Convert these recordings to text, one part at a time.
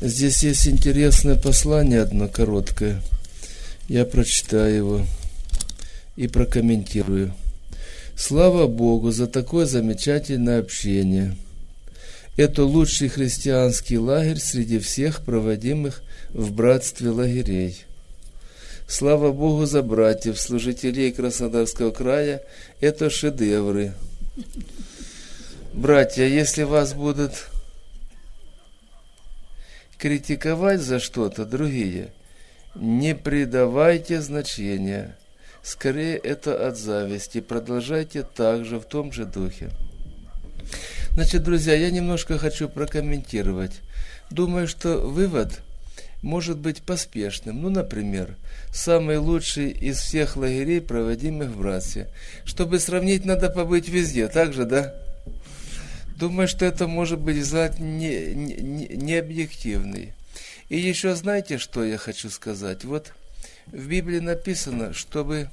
Здесь есть интересное послание, одно короткое. Я прочитаю его и прокомментирую. Слава Богу за такое замечательное общение. Это лучший христианский лагерь среди всех проводимых в братстве лагерей. Слава Богу за братьев, служителей Краснодарского края. Это шедевры. Братья, если вас будут критиковать за что-то другие, не придавайте значения. Скорее, это от зависти. Продолжайте так же, в том же духе. Значит, друзья, я немножко хочу прокомментировать. Думаю, что вывод может быть поспешным. Например, самый лучший из всех лагерей, проводимых в братстве. Чтобы сравнить, надо побыть везде, так же, да? Думаю, что это может быть взгляд не объективный. И еще знаете, что я хочу сказать? Вот в Библии написано, чтобы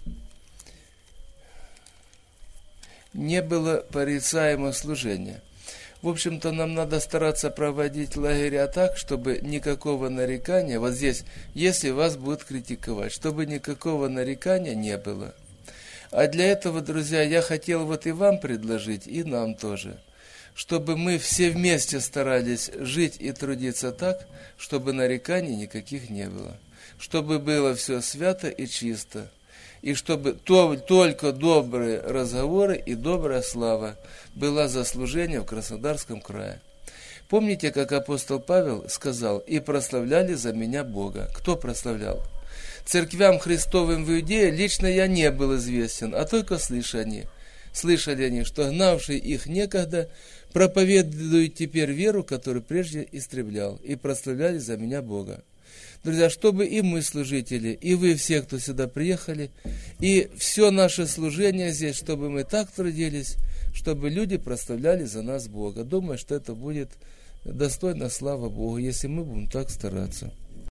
не было порицаемого служения. В общем-то, нам надо стараться проводить лагеря так, чтобы никакого нарекания, вот здесь, если вас будут критиковать, чтобы никакого нарекания не было. А для этого, друзья, я хотел вот и вам предложить, и нам тоже, чтобы мы все вместе старались жить и трудиться так, чтобы нареканий никаких не было. Чтобы было все свято и чисто. И чтобы только добрые разговоры и добрая слава была за служение в Краснодарском крае. Помните, как апостол Павел сказал: «И прославляли за меня Бога». Кто прославлял? Церквям Христовым в Иудее лично я не был известен, а только слышали они, что гнавший их некогда проповедует теперь веру, которую прежде истреблял, и прославляли за меня Бога. Друзья, чтобы и мы, служители, и вы все, кто сюда приехали, и все наше служение здесь, чтобы мы так трудились, чтобы люди прославляли за нас Бога. Думаю, что это будет достойно славы Богу, если мы будем так стараться.